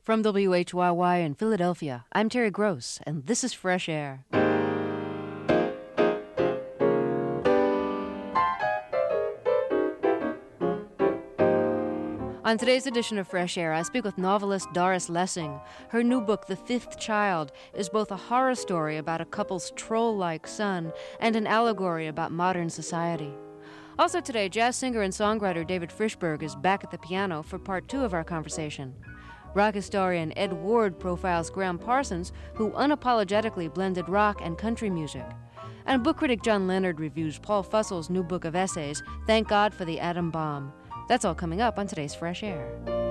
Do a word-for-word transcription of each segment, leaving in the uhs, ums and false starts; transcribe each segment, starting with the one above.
From W H Y Y in Philadelphia, I'm Terry Gross, and this is Fresh Air. On today's edition of Fresh Air, I speak with novelist Doris Lessing. Her new book, The Fifth Child, is both a horror story about a couple's troll-like son and an allegory about modern society. Also today, jazz singer and songwriter David Frishberg is back at the piano for part two of our conversation. Rock historian Ed Ward profiles Graham Parsons, who unapologetically blended rock and country music. And book critic John Leonard reviews Paul Fussell's new book of essays, Thank God for the Atom Bomb. That's all coming up on today's Fresh Air.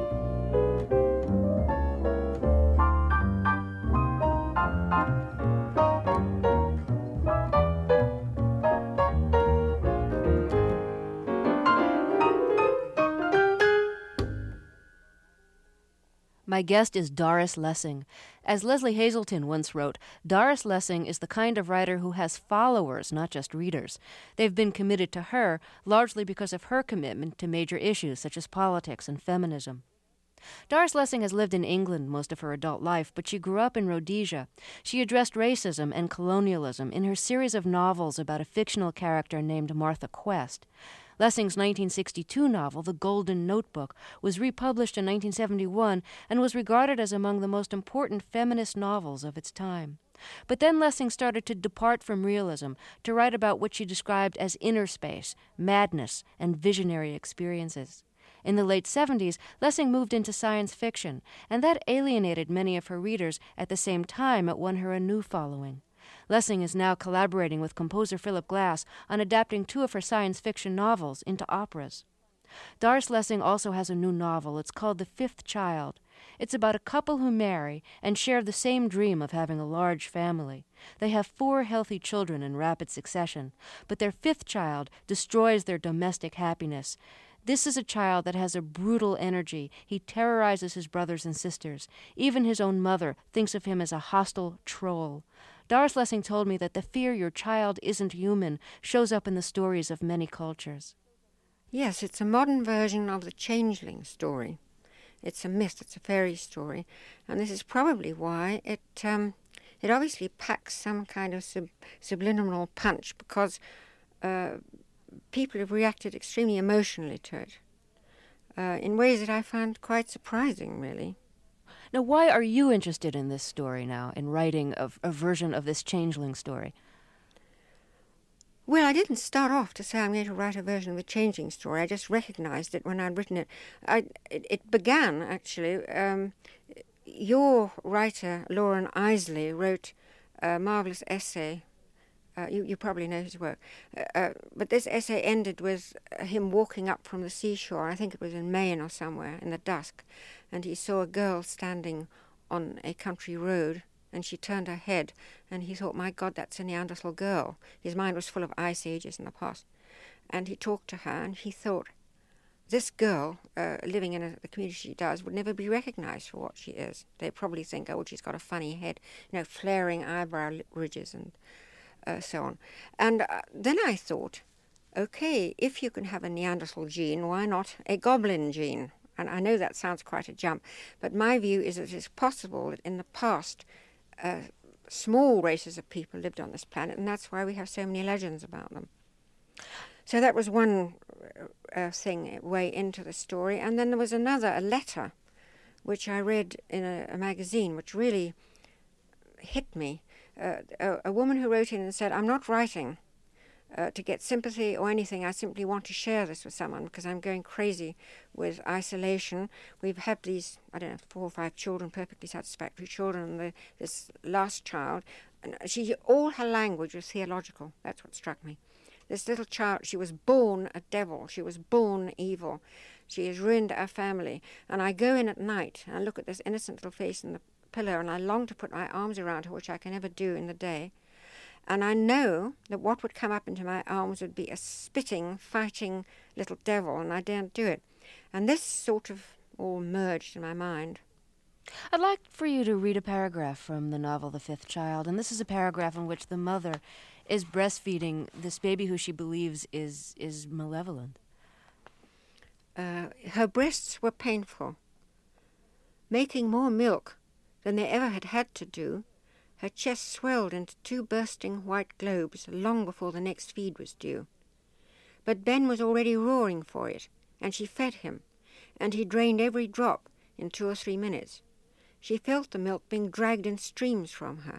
My guest is Doris Lessing. As Leslie Hazelton once wrote, Doris Lessing is the kind of writer who has followers, not just readers. They've been committed to her, largely because of her commitment to major issues such as politics and feminism. Doris Lessing has lived in England most of her adult life, but she grew up in Rhodesia. She addressed racism and colonialism in her series of novels about a fictional character named Martha Quest. Lessing's nineteen sixty-two novel, The Golden Notebook, was republished in nineteen seventy-one and was regarded as among the most important feminist novels of its time. But then Lessing started to depart from realism, to write about what she described as inner space, madness, and visionary experiences. In the late seventies, Lessing moved into science fiction, and that alienated many of her readers. At the same time, it won her a new following. Lessing is now collaborating with composer Philip Glass on adapting two of her science fiction novels into operas. Doris Lessing also has a new novel. It's called The Fifth Child. It's about a couple who marry and share the same dream of having a large family. They have four healthy children in rapid succession, but their fifth child destroys their domestic happiness. This is a child that has a brutal energy. He terrorizes his brothers and sisters. Even his own mother thinks of him as a hostile troll. Doris Lessing told me that the fear your child isn't human shows up in the stories of many cultures. Yes, it's a modern version of the changeling story. It's a myth, it's a fairy story, and this is probably why it um, it obviously packs some kind of sub- subliminal punch, because uh, people have reacted extremely emotionally to it, uh, in ways that I found quite surprising, really. Now, why are you interested in this story now, in writing a, a version of this changeling story? Well, I didn't start off to say I'm going to write a version of a changeling story. I just recognized it when I'd written it. I, it, it began, actually, um, your writer, Lauren Isley, wrote a marvelous essay. Uh, you, you probably know his work. Uh, uh, but this essay ended with him walking up from the seashore. I think it was in Maine or somewhere, in the dusk. And he saw a girl standing on a country road, and she turned her head, and he thought, my God, that's a Neanderthal girl. His mind was full of ice ages in the past. And he talked to her, and he thought, this girl, uh, living in a, the community she does, would never be recognized for what she is. They probably think, oh, she's got a funny head, you know, flaring eyebrow ridges and uh, so on. And uh, then I thought, okay, if you can have a Neanderthal gene, why not a goblin gene? And I know that sounds quite a jump, but my view is that it's possible that in the past, uh, small races of people lived on this planet, and that's why we have so many legends about them. So that was one uh, thing, way into the story. And then there was another, a letter, which I read in a, a magazine, which really hit me. Uh, a, a woman who wrote in and said, I'm not writing uh, to get sympathy or anything. I simply want to share this with someone because I'm going crazy with isolation. We've had these, I don't know, four or five children, perfectly satisfactory children, and the, this last child, and she, all her language was theological. That's what struck me. This little child, she was born a devil. She was born evil. She has ruined our family. And I go in at night and I look at this innocent little face in the pillow, and I long to put my arms around her, which I can never do in the day. And I know that what would come up into my arms would be a spitting, fighting little devil, and I daren't do it. And this sort of all merged in my mind. I'd like for you to read a paragraph from the novel The Fifth Child, and this is a paragraph in which the mother is breastfeeding this baby who she believes is, is malevolent. Uh, her breasts were painful. Making more milk than they ever had had to do, her chest swelled into two bursting white globes long before the next feed was due. But Ben was already roaring for it, and she fed him, and he drained every drop in two or three minutes. She felt the milk being dragged in streams from her.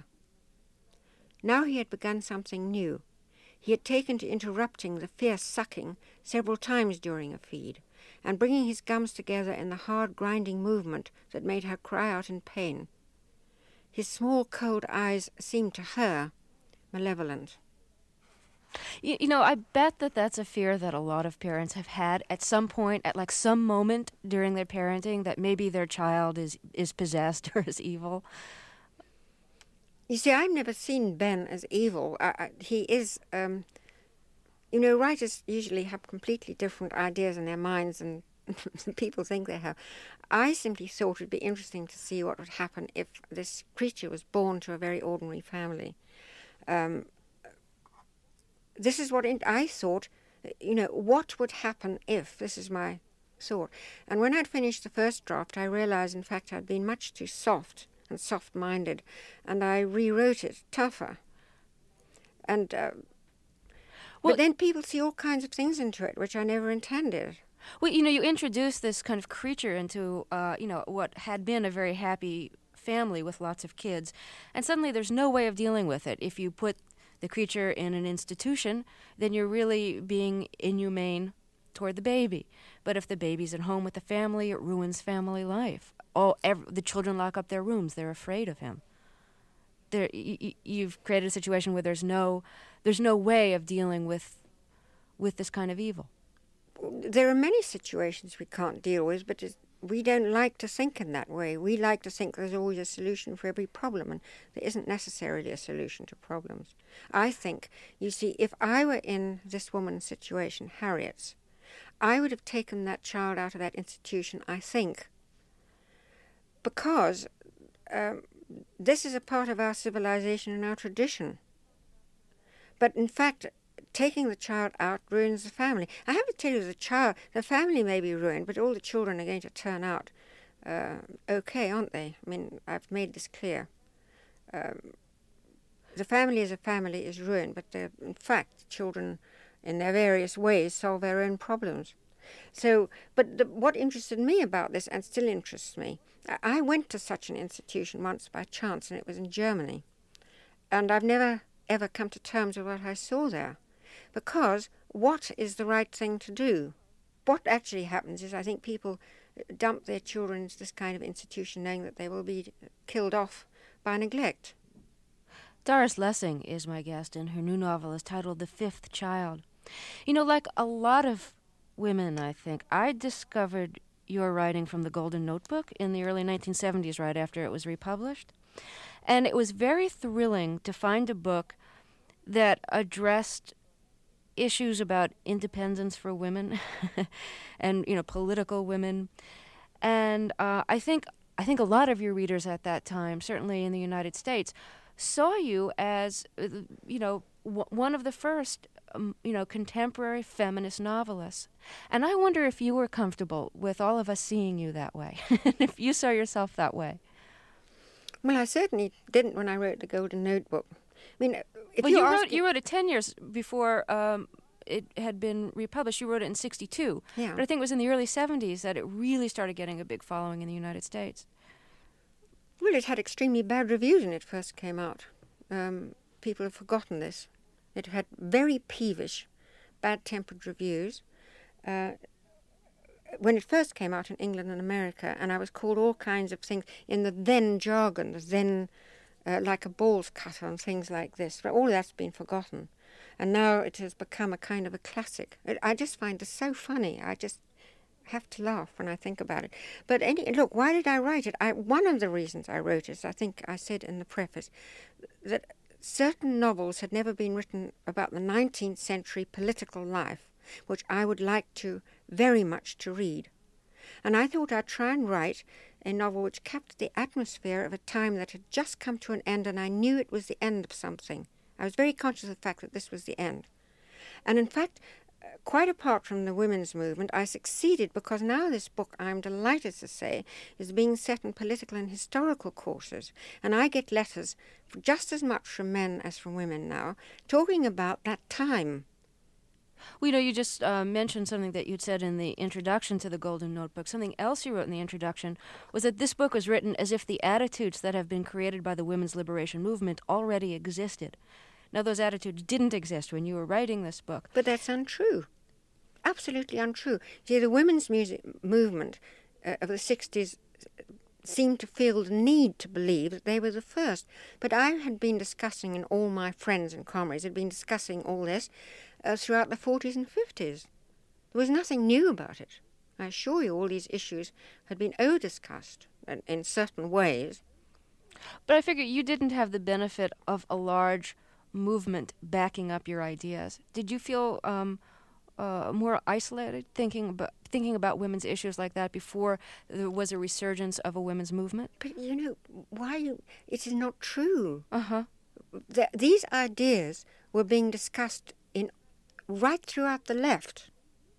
Now he had begun something new. He had taken to interrupting the fierce sucking several times during a feed, and bringing his gums together in the hard grinding movement that made her cry out in pain. His small cold eyes seemed to her malevolent. You, you know, I bet that that's a fear that a lot of parents have had at some point, at like some moment during their parenting, that maybe their child is, is possessed or is evil. You see, I've never seen Ben as evil. I, I, he is, um, you know, writers usually have completely different ideas in their minds than people think they have. I simply thought it would be interesting to see what would happen if this creature was born to a very ordinary family. Um, this is what I thought, you know, what would happen if, this is my thought. And when I'd finished the first draft, I realized, in fact, I'd been much too soft and soft-minded, and I rewrote it tougher. And uh, well, but then people see all kinds of things into it, which I never intended. Well, you know, you introduced this kind of creature into, uh, you know, what had been a very happy family with lots of kids, and suddenly there's no way of dealing with it. If you put the creature in an institution, then you're really being inhumane toward the baby. But if the baby's at home with the family, it ruins family life. Oh, every, the children lock up their rooms. They're afraid of him. There, y- you've created a situation where there's no, there's no way of dealing with, with this kind of evil. There are many situations we can't deal with, but we don't like to think in that way. We like to think there's always a solution for every problem, and there isn't necessarily a solution to problems. I think, you see, if I were in this woman's situation, Harriet's, I would have taken that child out of that institution, I think, because um, this is a part of our civilization and our tradition. But in fact, taking the child out ruins the family. I have to tell you, the child, the family may be ruined, but all the children are going to turn out uh, okay, aren't they? I mean, I've made this clear. Um, the family as a family is ruined, but in fact, children, in their various ways, solve their own problems. So, but the, what interested me about this, and still interests me, I went to such an institution once by chance, and it was in Germany. And I've never, ever come to terms with what I saw there. Because what is the right thing to do? What actually happens is I think people dump their children into this kind of institution knowing that they will be killed off by neglect. Doris Lessing is my guest, and her new novel is titled The Fifth Child. You know, like a lot of women, I think, I discovered your writing from the Golden Notebook in the early nineteen seventies, right after it was republished. And it was very thrilling to find a book that addressed issues about independence for women and, you know, political women. And uh, I think I think a lot of your readers at that time, certainly in the United States, saw you as, you know, w- one of the first, um, you know, contemporary feminist novelists. And I wonder if you were comfortable with all of us seeing you that way, if you saw yourself that way. Well, I certainly didn't when I wrote The Golden Notebook. I mean, if well, you asking... wrote you wrote it ten years before um, it had been republished. You wrote it in sixty-two. Yeah. But I think it was in the early seventies that it really started getting a big following in the United States. Well, it had extremely bad reviews when it first came out. Um, people have forgotten this. It had very peevish, bad-tempered reviews. Uh, when it first came out in England and America, and I was called all kinds of things in the then jargon, the then, uh, like a balls cutter and things like this. But all that's been forgotten. And now it has become a kind of a classic. It, I just find it so funny. I just have to laugh when I think about it. But any, look, why did I write it? I, one of the reasons I wrote it, I think I said in the preface, that certain novels had never been written about the nineteenth century political life, which I would like to very much to read. And I thought I'd try and write a novel which captured the atmosphere of a time that had just come to an end, and I knew it was the end of something. I was very conscious of the fact that this was the end. And in fact, quite apart from the women's movement, I succeeded because now this book, I'm delighted to say, is being set in political and historical courses. And I get letters just as much from men as from women now, talking about that time. Well, you know, you just uh, mentioned something that you'd said in the introduction to the Golden Notebook. Something else you wrote in the introduction was that this book was written as if the attitudes that have been created by the women's liberation movement already existed. Now, those attitudes didn't exist when you were writing this book. But that's untrue. Absolutely untrue. See, the women's music movement uh, of the sixties seemed to feel the need to believe that they were the first. But I had been discussing, and all my friends and comrades had been discussing all this uh, throughout the forties and fifties. There was nothing new about it. I assure you all these issues had been over-discussed in, in certain ways. But I figure you didn't have the benefit of a large movement backing up your ideas. Did you feel um, uh, more isolated thinking about, thinking about women's issues like that before there was a resurgence of a women's movement? But, you know, why you, it is not true. Uh-huh. The, these ideas were being discussed in right throughout the left.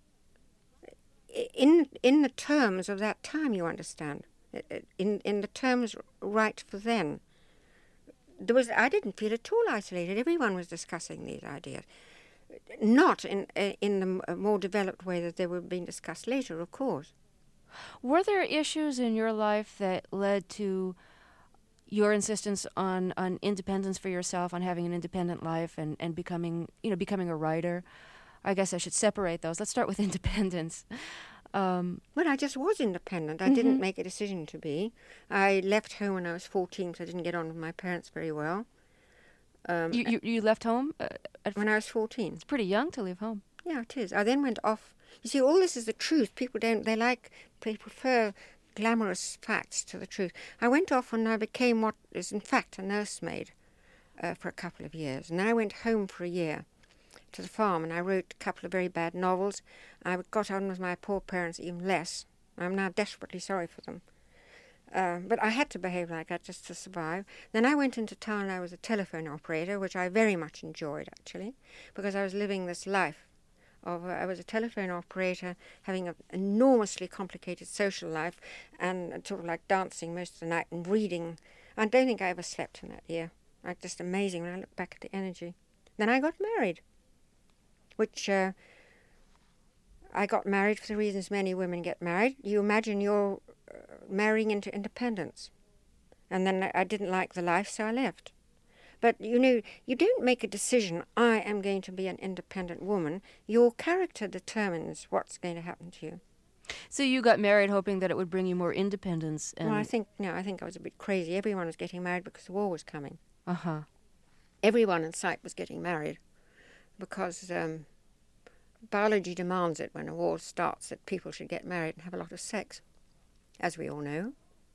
In in the terms of that time, you understand. In in the terms right for then. There was I didn't feel at all isolated. Everyone was discussing these ideas. Not in in the more developed way that they were being discussed later, of course. Were there issues in your life that led to your insistence on, on independence for yourself, on having an independent life and, and becoming, you know, becoming a writer? I guess I should separate those. Let's start with independence. Um, well, I just was independent. I mm-hmm. didn't make a decision to be. I left home when I was fourteen, so I didn't get on with my parents very well. Um, you, you you left home? Uh, at when I was fourteen. It's pretty young to leave home. Yeah, it is. I then went off. You see, all this is the truth. People don't, they like, they prefer glamorous facts to the truth. I went off when I became what is in fact a nursemaid uh, for a couple of years. And then I went home for a year to the farm and I wrote a couple of very bad novels. I got on with my poor parents even less. I'm now desperately sorry for them. Uh, but I had to behave like that just to survive. Then I went into town and I was a telephone operator, which I very much enjoyed actually, because I was living this life. Of, uh, I was a telephone operator, having an enormously complicated social life, and uh, sort of like dancing most of the night and reading. I don't think I ever slept in that year. Like, just amazing when I look back at the energy. Then I got married, which uh, I got married for the reasons many women get married. You imagine you're uh, marrying into independence. And then I, I didn't like the life, so I left. But, you know, you don't make a decision, I am going to be an independent woman. Your character determines what's going to happen to you. So you got married hoping that it would bring you more independence? And Well, I think, no, I think I was a bit crazy. Everyone was getting married because the war was coming. Uh-huh. Everyone in sight was getting married because um, biology demands it when a war starts that people should get married and have a lot of sex, as we all know.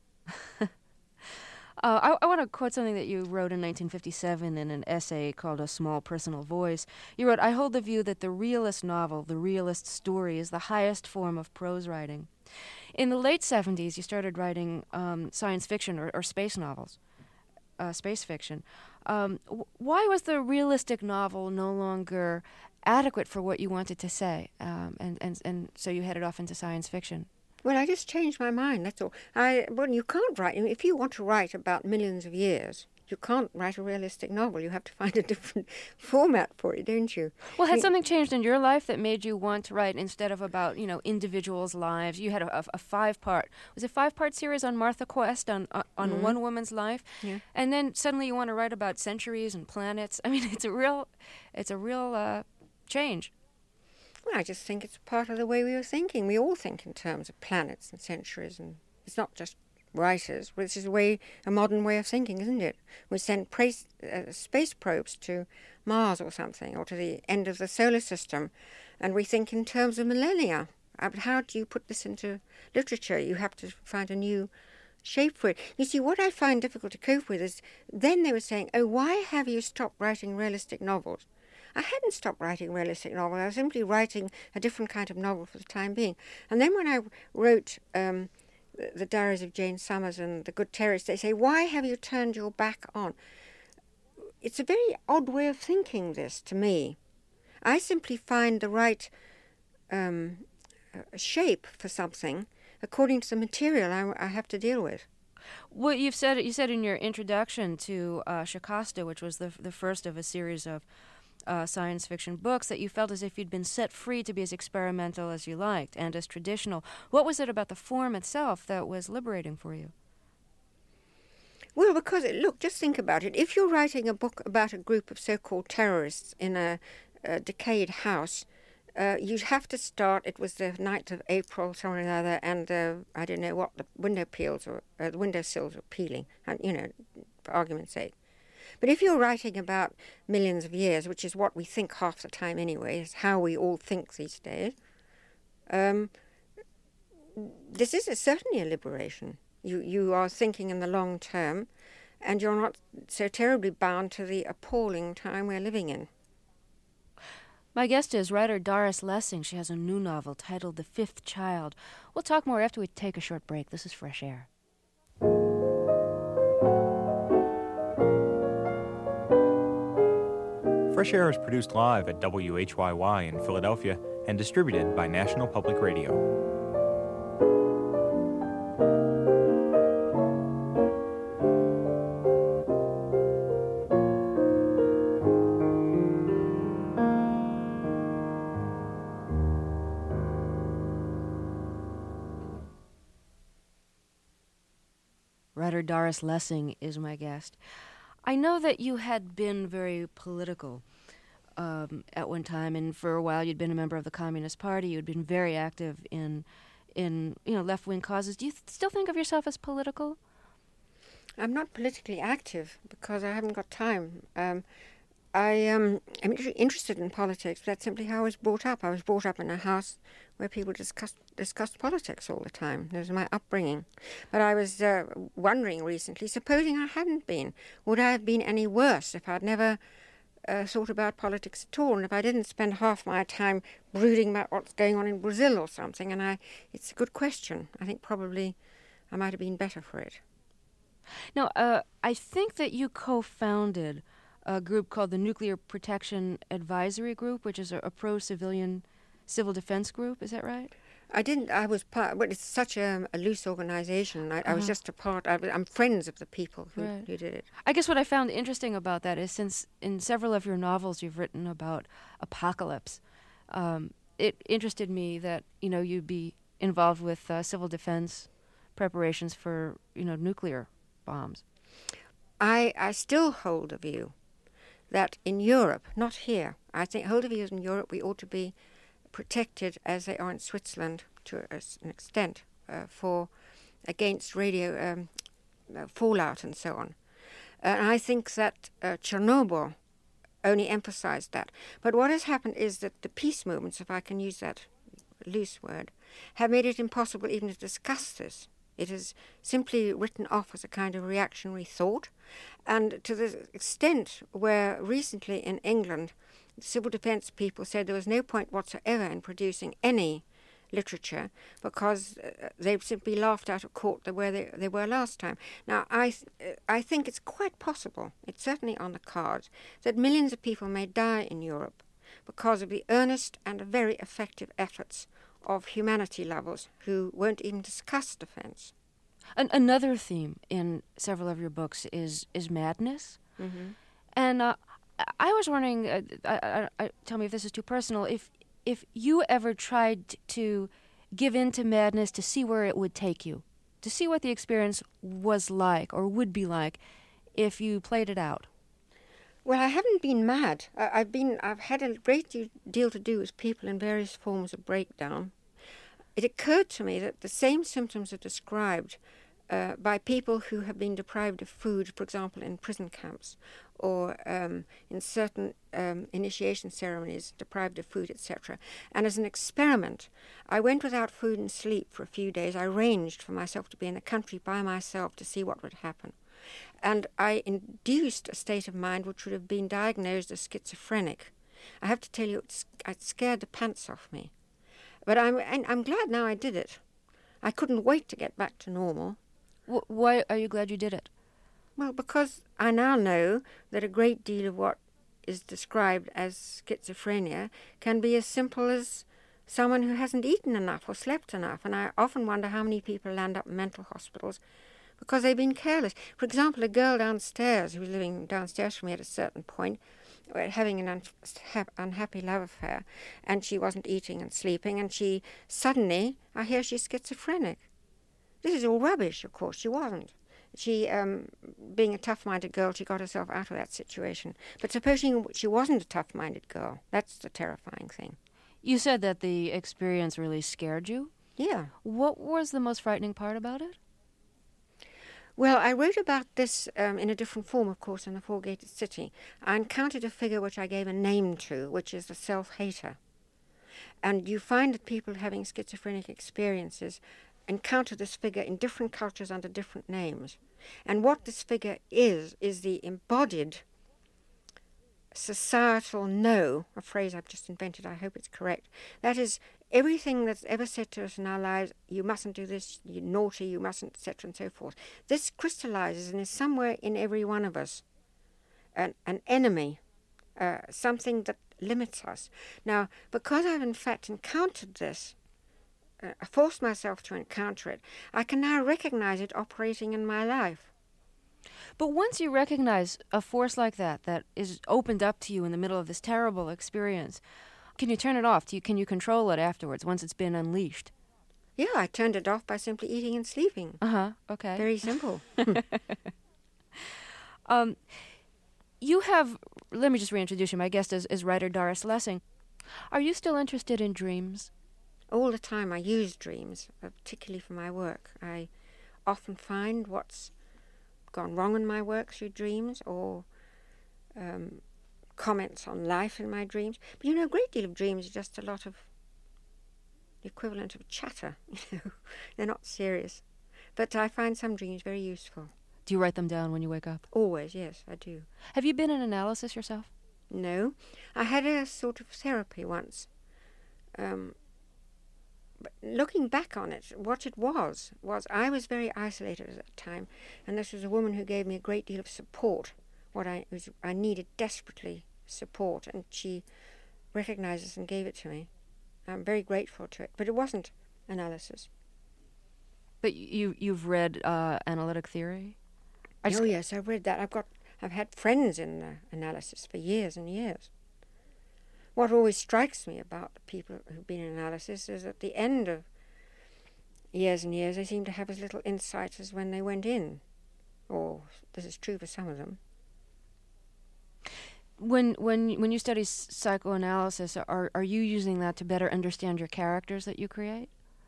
Uh, I, I want to quote something that you wrote in nineteen fifty-seven in an essay called A Small Personal Voice. You wrote, "I hold the view that the realist novel, the realist story, is the highest form of prose writing." In the late seventies, you started writing um, science fiction or, or space novels, uh, space fiction. Um, w- why was the realistic novel no longer adequate for what you wanted to say? Um, and, and, and so you headed off into science fiction. Well, I just changed my mind, that's all. I Well, you can't write, if you want to write about millions of years, you can't write a realistic novel. You have to find a different format for it, don't you? Well, had you, something changed in your life that made you want to write instead of about, you know, individuals' lives? You had a, a, a five-part, was it a five-part series on Martha Quest, on uh, on mm-hmm. one woman's life? Yeah. And then suddenly you want to write about centuries and planets. I mean, it's a real, it's a real uh, change. Well, I just think it's part of the way we were thinking. We all think in terms of planets and centuries, and it's not just writers. This is a way, a modern way of thinking, isn't it? We send praise, uh, space probes to Mars or something, or to the end of the solar system, and we think in terms of millennia. Uh, but how do you put this into literature? You have to find a new shape for it. You see, what I find difficult to cope with is, then they were saying, oh, why have you stopped writing realistic novels? I hadn't stopped writing realistic novels. I was simply writing a different kind of novel for the time being. And then when I wrote um, the, the Diaries of Jane Summers and The Good Terrorist, they say, why have you turned your back on? It's a very odd way of thinking, this, to me. I simply find the right um, uh, shape for something according to the material I, I have to deal with. Well, you've said you said in your introduction to uh, Shikasta, which was the the first of a series of uh, science fiction books, that you felt as if you'd been set free to be as experimental as you liked and as traditional. What was it about the form itself that was liberating for you? Well, because, look, just think about it. If you're writing a book about a group of so-called terrorists in a, a decayed house, uh, you'd have to start, it was the ninth of April, something or other, and uh, I don't know what, the window peels or uh, the window sills are peeling, and, you know, for argument's sake. But if you're writing about millions of years, which is what we think half the time anyway, is how we all think these days, um, this is a, certainly a liberation. You you are thinking in the long term, and you're not so terribly bound to the appalling time we're living in. My guest is writer Doris Lessing. She has a new novel titled The Fifth Child. We'll talk more after we take a short break. This is Fresh Air. Fresh Air is produced live at W H Y Y in Philadelphia and distributed by National Public Radio. Writer Doris Lessing is my guest. I know that you had been very political um, at one time, and for a while you'd been a member of the Communist Party. You'd been very active in, in you know, left-wing causes. Do you th- still think of yourself as political? I'm not politically active because I haven't got time. Um, I am um, interested in politics, but that's simply how I was brought up. I was brought up in a house where people discussed, discussed politics all the time. That was my upbringing. But I was uh, wondering recently, supposing I hadn't been, would I have been any worse if I'd never uh, thought about politics at all, and if I didn't spend half my time brooding about what's going on in Brazil or something? And I, it's a good question. I think probably I might have been better for it. Now, uh, I think that you co-founded a group called the Nuclear Protection Advisory Group, which is a, a pro-civilian civil defense group. Is that right? I didn't. I was part. But it's such a, a loose organization. I, uh-huh. I was just a part. I, I'm friends of the people who, right. who did it. I guess what I found interesting about that is, since in several of your novels you've written about apocalypse, um, it interested me that you know you'd be involved with uh, civil defense preparations for you know nuclear bombs. I I still hold the view that in Europe, not here, I think hold the view in Europe we ought to be protected as they are in Switzerland to a, an extent uh, for against radio um, uh, fallout and so on. And I think that uh, Chernobyl only emphasized that. But what has happened is that the peace movements, if I can use that loose word, have made it impossible even to discuss this. It is simply written off as a kind of reactionary thought. And to the extent where recently in England, civil defense people said there was no point whatsoever in producing any literature because uh, they simply laughed out of court the way they, they were last time. Now, I, th- I think it's quite possible, it's certainly on the cards, that millions of people may die in Europe because of the earnest and very effective efforts of humanity lovers who won't even discuss defense. An- another theme in several of your books is is madness. Mm-hmm. And uh, I was wondering, uh, I, I, I, tell me if this is too personal, if if you ever tried to give in to madness to see where it would take you, to see what the experience was like or would be like if you played it out. Well, I haven't been mad. I, I've been. I've had a great deal to do with people in various forms of breakdown. It occurred to me that the same symptoms are described uh, by people who have been deprived of food, for example, in prison camps, or um, in certain um, initiation ceremonies, deprived of food, et cetera. And as an experiment, I went without food and sleep for a few days. I arranged for myself to be in the country by myself to see what would happen. And I induced a state of mind which would have been diagnosed as schizophrenic. I have to tell you, it, it scared the pants off me. But I'm I'm glad now I did it. I couldn't wait to get back to normal. W- why are you glad you did it? Well, because I now know that a great deal of what is described as schizophrenia can be as simple as someone who hasn't eaten enough or slept enough. And I often wonder how many people land up in mental hospitals because they've been careless. For example, a girl downstairs who was living downstairs from me at a certain point, having an unha- unhappy love affair, and she wasn't eating and sleeping, and she suddenly, I hear she's schizophrenic. This is all rubbish, of course. She wasn't. She, um, being a tough-minded girl, she got herself out of that situation. But supposing she wasn't a tough-minded girl, that's the terrifying thing. You said that the experience really scared you? Yeah. What was the most frightening part about it? Well, I wrote about this um, in a different form, of course, in The Four-Gated City. I encountered a figure which I gave a name to, which is the self-hater. And you find that people having schizophrenic experiences encounter this figure in different cultures under different names. And what this figure is, is the embodied societal no, a phrase I've just invented, I hope it's correct. That is, everything that's ever said to us in our lives, you mustn't do this, you're naughty, you mustn't, et cetera, and so forth. This crystallizes and is somewhere in every one of us an, an enemy, uh, something that limits us. Now, because I've in fact encountered this, uh, I forced myself to encounter it, I can now recognize it operating in my life. But once you recognize a force like that, that is opened up to you in the middle of this terrible experience, can you turn it off? Do you, can you control it afterwards once it's been unleashed? Yeah, I turned it off by simply eating and sleeping. Uh-huh, okay. Very simple. um, you have, let me just reintroduce you. My guest is, is writer Doris Lessing. Are you still interested in dreams? All the time I use dreams, uh, particularly for my work. I often find what's gone wrong in my work through dreams, or um, comments on life in my dreams. But you know, a great deal of dreams are just a lot of the equivalent of chatter. You know, they're not serious. But I find some dreams very useful. Do you write them down when you wake up? Always, yes, I do. Have you been in analysis yourself? No. I had a sort of therapy once. Um, but looking back on it, what it was, was I was very isolated at that time, and this was a woman who gave me a great deal of support. What I was, I needed desperately support, and she recognized this and gave it to me. I'm very grateful to it, but it wasn't analysis. But you, you've read uh, analytic theory? I Oh yes, I've read that. I've got, I've had friends in uh, analysis for years and years. What always strikes me about the people who've been in analysis is at the end of years and years, they seem to have as little insight as when they went in. Or this is true for some of them. When when when you study psychoanalysis, are are you using that to better understand your characters that you create?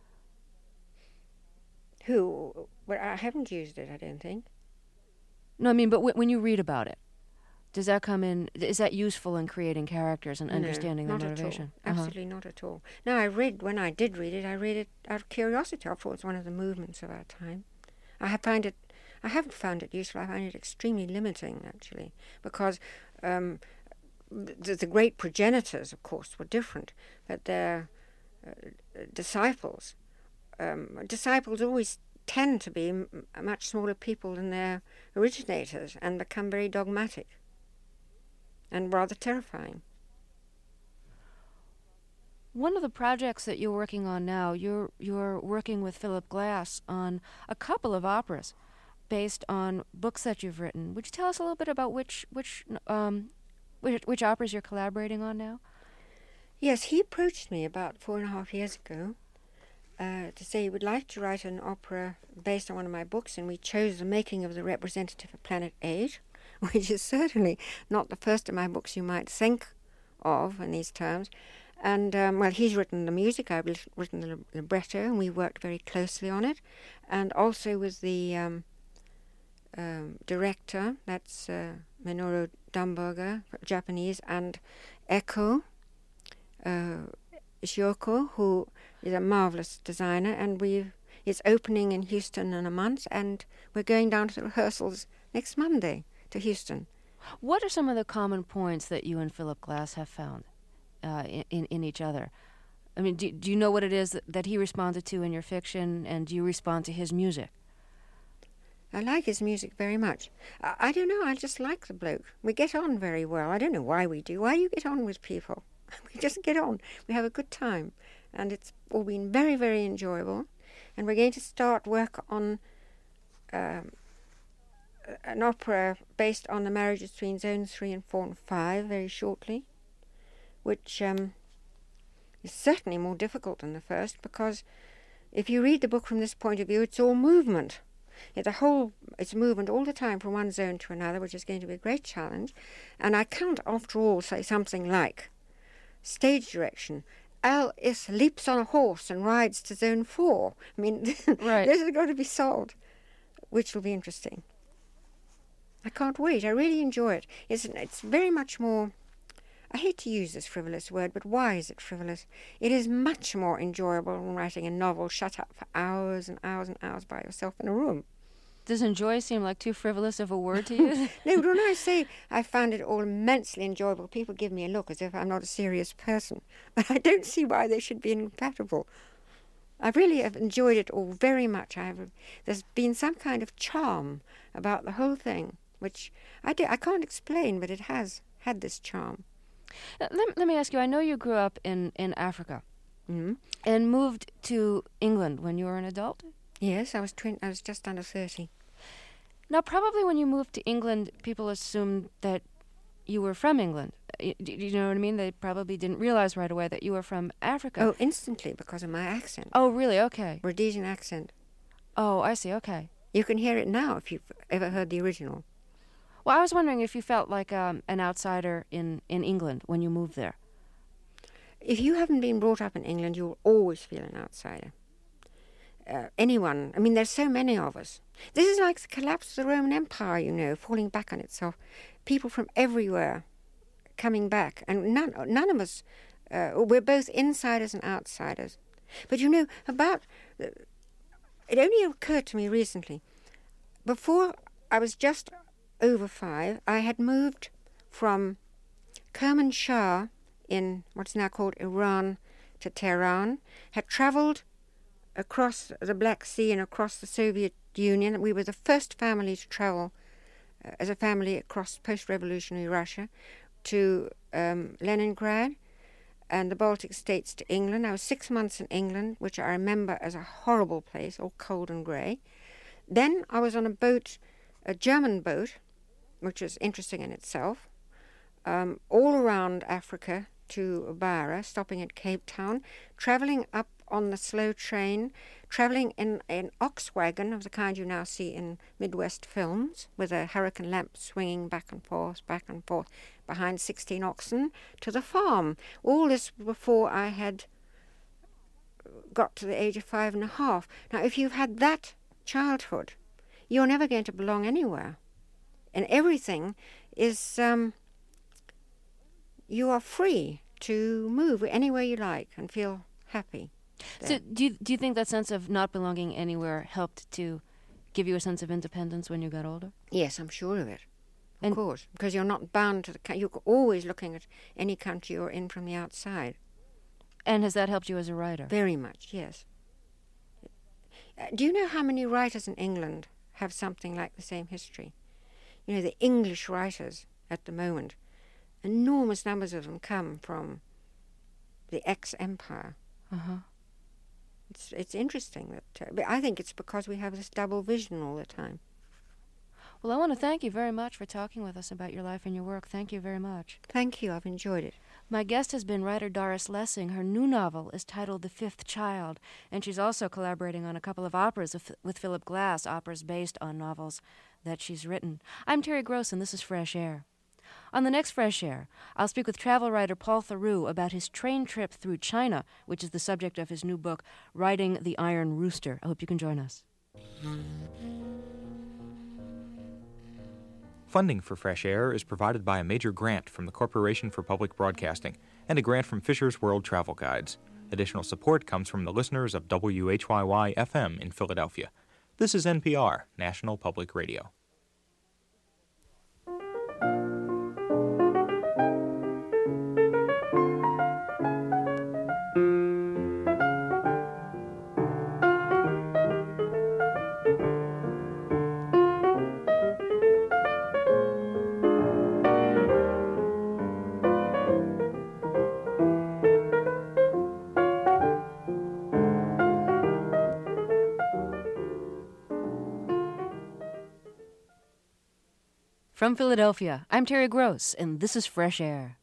Who? Well, I haven't used it, I don't think. No, I mean, but w- when you read about it, does that come in? Is that useful in creating characters and understanding no, their not motivation? At all. Uh-huh. Absolutely not at all. No, I read, when I did read it, I read it out of curiosity. After all, it's one of the movements of our time. I have found it, I haven't found it useful. I find it extremely limiting, actually, because um, the, the great progenitors, of course, were different, but their uh, disciples, um, disciples always tend to be m- much smaller people than their originators and become very dogmatic and rather terrifying. One of the projects that you're working on now, you're you're working with Philip Glass on a couple of operas based on books that you've written. Would you tell us a little bit about which which um which, which operas you're collaborating on now? Yes, he approached me about four and a half years ago uh, to say he would like to write an opera based on one of my books, and we chose The Making of the Representative of Planet Eight, which is certainly not the first of my books you might think of in these terms. And, um, well, he's written the music, I've written the libretto, and we worked very closely on it. And also with the um, um, director, that's uh, Minoru Dumburger, Japanese, and Eko uh, Shioko, who is a marvelous designer. And we've, it's opening in Houston in a month, and we're going down to the rehearsals next Monday to Houston. What are some of the common points that you and Philip Glass have found uh, in, in each other? I mean, do, do you know what it is that, that he responded to in your fiction, and do you respond to his music? I like his music very much. I, I don't know, I just like the bloke. We get on very well. I don't know why we do. Why do you get on with people? We just get on. We have a good time. And it's all been very, very enjoyable. And we're going to start work on um, an opera based on the marriages between Zones three and four and five very shortly, which um, is certainly more difficult than the first, because if you read the book from this point of view, it's all movement. It's a whole, it's movement all the time from one zone to another, which is going to be a great challenge. And I can't, after all, say something like stage direction. Alice leaps on a horse and rides to zone four. I mean, right. This has got to be solved, which will be interesting. I can't wait. I really enjoy it. It's it's very much more, I hate to use this frivolous word, but why is it frivolous? It is much more enjoyable than writing a novel shut up for hours and hours and hours by yourself in a room. Does enjoy seem like too frivolous of a word to use? No, when I say I found it all immensely enjoyable, people give me a look as if I'm not a serious person. But I don't see why they should be incompatible. I really have enjoyed it all very much. I have, there's been some kind of charm about the whole thing, which I, do, I can't explain, but it has had this charm. Uh, let, let me ask you, I know you grew up in, in Africa Mm-hmm. and moved to England when you were an adult? Yes, I was twen- I was just under thirty. Now, probably when you moved to England, people assumed that you were from England. Y- Do you know what I mean? They probably didn't realize right away that you were from Africa. Oh, instantly, because of my accent. Oh, really? Okay. Rhodesian accent. Oh, I see. Okay. You can hear it now if you've ever heard the original. Well, I was wondering if you felt like um, an outsider in, in England when you moved there. If you haven't been brought up in England, you'll always feel an outsider. Uh, anyone, I mean, there's so many of us. This is like the collapse of the Roman Empire, you know, falling back on itself. People from everywhere coming back, and none, none of us, uh, we're both insiders and outsiders. But you know, about, uh, it only occurred to me recently, before I was just over five, I had moved from Kermanshah in what's now called Iran to Tehran, had travelled across the Black Sea and across the Soviet Union. We were the first family to travel uh, as a family across post-revolutionary Russia to um, Leningrad and the Baltic states to England. I was six months in England, which I remember as a horrible place, all cold and grey. Then I was on a boat, a German boat, which was interesting in itself, um, all around Africa to Beira, stopping at Cape Town, travelling up on the slow train, travelling in an ox wagon of the kind you now see in Midwest films, with a hurricane lamp swinging back and forth, back and forth, behind sixteen oxen, to the farm. All this before I had got to the age of five and a half. Now, if you've had that childhood, you're never going to belong anywhere. And everything is, um, you are free to move anywhere you like and feel happy. So do you, do you think that sense of not belonging anywhere helped to give you a sense of independence when you got older? Yes, I'm sure of it. Of And course, because you're not bound to the country. You're always looking at any country you're in from the outside. and has that helped you as a writer? Very much, yes. Uh, do you know how many writers in England have something like the same history? You know, the English writers at the moment, enormous numbers of them come from the ex-empire. Uh-huh. It's it's interesting that, uh, but I think it's because we have this double vision all the time. Well, I want to thank you very much for talking with us about your life and your work. Thank you very much. Thank you, I've enjoyed it. My guest has been writer Doris Lessing. Her new novel is titled The Fifth Child, and she's also collaborating on a couple of operas with, with Philip Glass, operas based on novels that she's written. I'm Terry Gross, and this is Fresh Air. On the next Fresh Air, I'll speak with travel writer Paul Theroux about his train trip through China, which is the subject of his new book, Riding the Iron Rooster. I hope you can join us. Funding for Fresh Air is provided by a major grant from the Corporation for Public Broadcasting and a grant from Fisher's World Travel Guides. Additional support comes from the listeners of W H Y Y F M in Philadelphia. This is N P R, National Public Radio. From Philadelphia, I'm Terry Gross, and this is Fresh Air.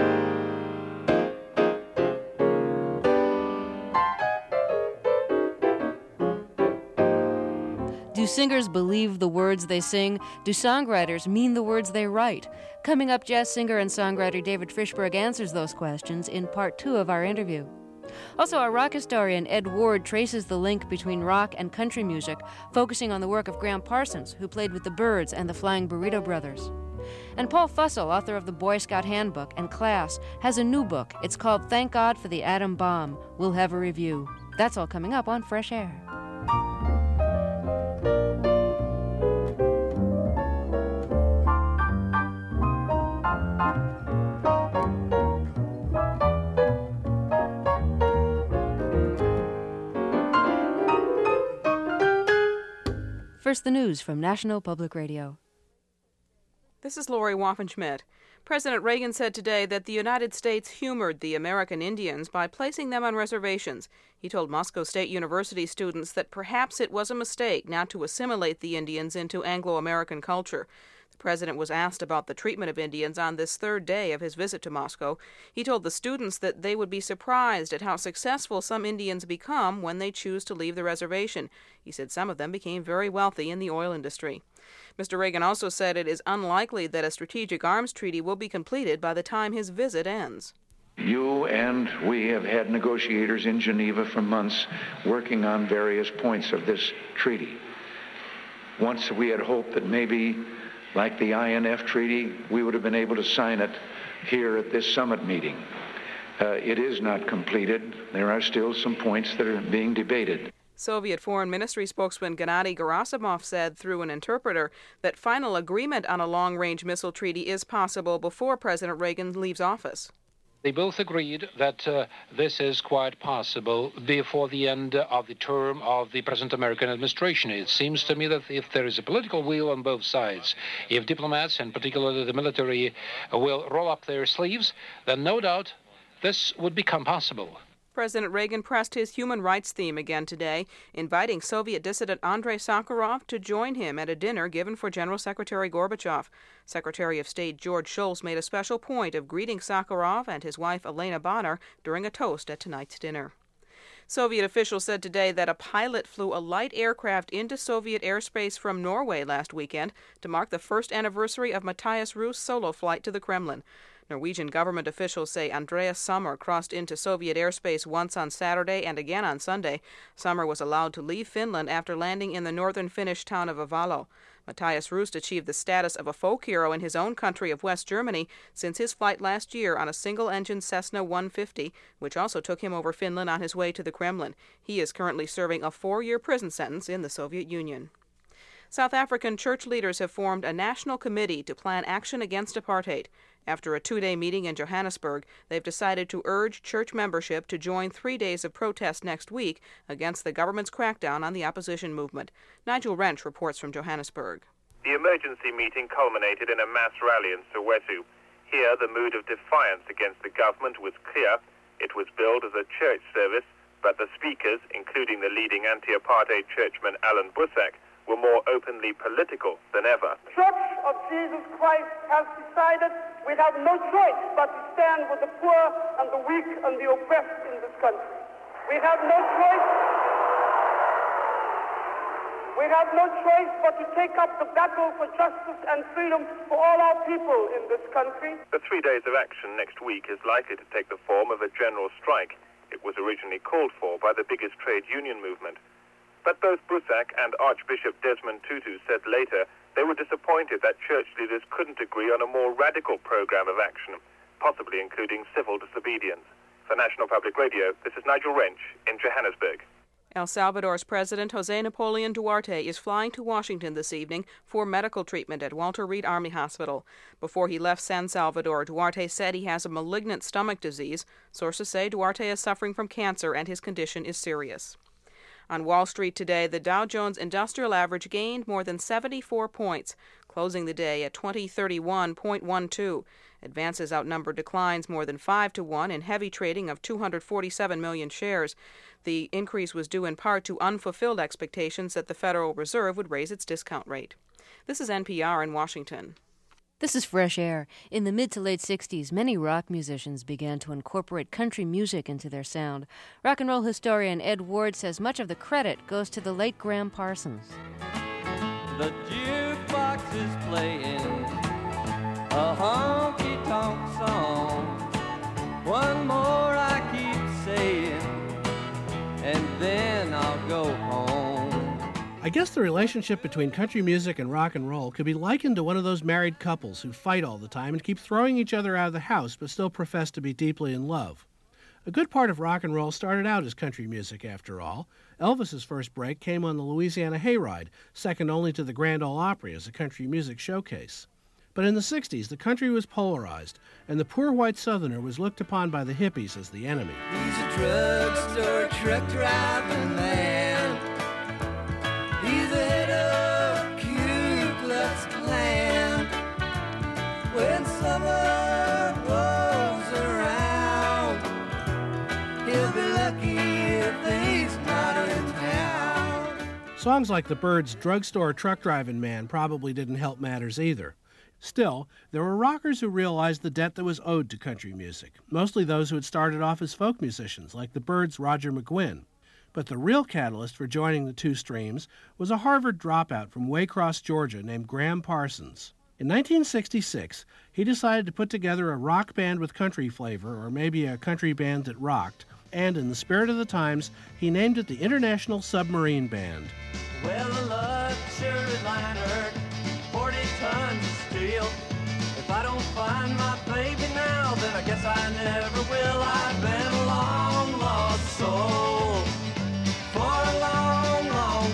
Do singers believe the words they sing? Do songwriters mean the words they write? Coming up, jazz singer and songwriter David Frishberg answers those questions in part two of our interview. Also, our rock historian Ed Ward traces the link between rock and country music, focusing on the work of Graham Parsons, who played with the Byrds and the Flying Burrito Brothers. And Paul Fussell, author of the Boy Scout Handbook and Class, has a new book. It's called Thank God for the Atom Bomb. We'll have a review. That's all coming up on Fresh Air. First, the news from National Public Radio. This is Lori Waffen-Schmidt. President Reagan said today that the United States humored the American Indians by placing them on reservations. He told Moscow State University students that perhaps it was a mistake not to assimilate the Indians into Anglo-American culture. The president was asked about the treatment of Indians on this third day of his visit to Moscow. He told the students that they would be surprised at how successful some Indians become when they choose to leave the reservation. He said some of them became very wealthy in the oil industry. Mister Reagan also said it is unlikely that a strategic arms treaty will be completed by the time his visit ends. You and we have had negotiators in Geneva for months working on various points of this treaty. Once we had hoped that maybe, like the I N F treaty, we would have been able to sign it here at this summit meeting. Uh, it is not completed. There are still some points that are being debated. Soviet Foreign Ministry spokesman Gennady Gerasimov said through an interpreter that final agreement on a long-range missile treaty is possible before President Reagan leaves office. They both agreed that uh, this is quite possible before the end of the term of the present American administration. It seems to me that if there is a political will on both sides, if diplomats, and particularly the military, uh, will roll up their sleeves, then no doubt this would become possible. President Reagan pressed his human rights theme again today, inviting Soviet dissident Andrei Sakharov to join him at a dinner given for General Secretary Gorbachev. Secretary of State George Shultz made a special point of greeting Sakharov and his wife Elena Bonner during a toast at tonight's dinner. Soviet officials said today that a pilot flew a light aircraft into Soviet airspace from Norway last weekend to mark the first anniversary of Matthias Russ's solo flight to the Kremlin. Norwegian government officials say Andreas Sommer crossed into Soviet airspace once on Saturday and again on Sunday. Sommer was allowed to leave Finland after landing in the northern Finnish town of Avalo. Matthias Russ achieved the status of a folk hero in his own country of West Germany since his flight last year on a single-engine Cessna one fifty, which also took him over Finland on his way to the Kremlin. He is currently serving a four-year prison sentence in the Soviet Union. South African church leaders have formed a national committee to plan action against apartheid. After a two-day meeting in Johannesburg, they've decided to urge church membership to join three days of protest next week against the government's crackdown on the opposition movement. Nigel Wrench reports from Johannesburg. The emergency meeting culminated in a mass rally in Soweto. Here, the mood of defiance against the government was clear. It was billed as a church service, but the speakers, including the leading anti-apartheid churchman Alan Bussack, were more openly political than ever. Church of Jesus Christ has decided we have no choice but to stand with the poor and the weak and the oppressed in this country. We have no choice. We have no choice but to take up the battle for justice and freedom for all our people in this country. The three days of action next week is likely to take the form of a general strike. It was originally called for by the biggest trade union movement. But both Bussack and Archbishop Desmond Tutu said later they were disappointed that church leaders couldn't agree on a more radical program of action, possibly including civil disobedience. For National Public Radio, this is Nigel Wrench in Johannesburg. El Salvador's President Jose Napoleon Duarte is flying to Washington this evening for medical treatment at Walter Reed Army Hospital. Before he left San Salvador, Duarte said he has a malignant stomach disease. Sources say Duarte is suffering from cancer and his condition is serious. On Wall Street today, the Dow Jones Industrial Average gained more than seventy-four points, closing the day at twenty thirty-one point one two. Advances outnumbered declines more than five to one in heavy trading of two hundred forty-seven million shares. The increase was due in part to unfulfilled expectations that the Federal Reserve would raise its discount rate. This is N P R in Washington. This is Fresh Air. In the mid to late sixties, many rock musicians began to incorporate country music into their sound. Rock and roll historian Ed Ward says much of the credit goes to the late Graham Parsons. The jukebox is playing a honky-tonk song. One more I keep saying, and then I'll go home. I guess the relationship between country music and rock and roll could be likened to one of those married couples who fight all the time and keep throwing each other out of the house but still profess to be deeply in love. A good part of rock and roll started out as country music, after all. Elvis's first break came on the Louisiana Hayride, second only to the Grand Ole Opry as a country music showcase. But in the sixties, the country was polarized, and the poor white Southerner was looked upon by the hippies as the enemy. He's a drugstore truck driving man. He's the head of Ku Klux Klan. When summer rolls around, he'll be lucky if he's not in town. Songs like the Byrds' Drugstore Truck Driving Man probably didn't help matters either. Still, there were rockers who realized the debt that was owed to country music, mostly those who had started off as folk musicians, like the Byrds' Roger McGuinn. But the real catalyst for joining the two streams was a Harvard dropout from Waycross, Georgia, named Graham Parsons. In nineteen sixty-six, he decided to put together a rock band with country flavor, or maybe a country band that rocked, and in the spirit of the times, he named it the International Submarine Band. Well, a luxury liner, forty tons of steel. If I don't find my baby now, then I guess I never will. I've been a long lost soul for a long, long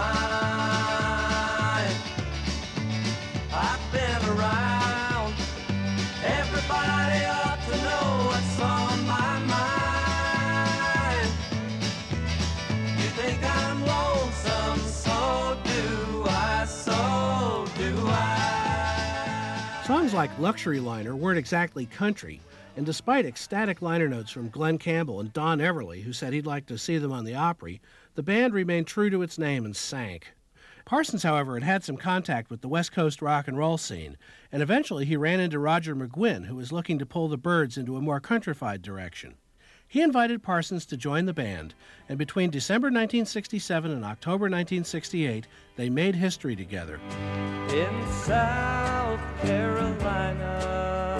time. I've been around. Everybody ought to know what's on my mind. You think I'm lonesome, so do I, so do I. Songs like Luxury Liner weren't exactly country, and despite ecstatic liner notes from Glenn Campbell and Don Everly, who said he'd like to see them on the Opry, the band remained true to its name and sank. Parsons, however, had had some contact with the West Coast rock and roll scene, and eventually he ran into Roger McGuinn, who was looking to pull the Byrds into a more countrified direction. He invited Parsons to join the band, and between December nineteen sixty-seven and October nineteen sixty-eight, they made history together. In South Carolina,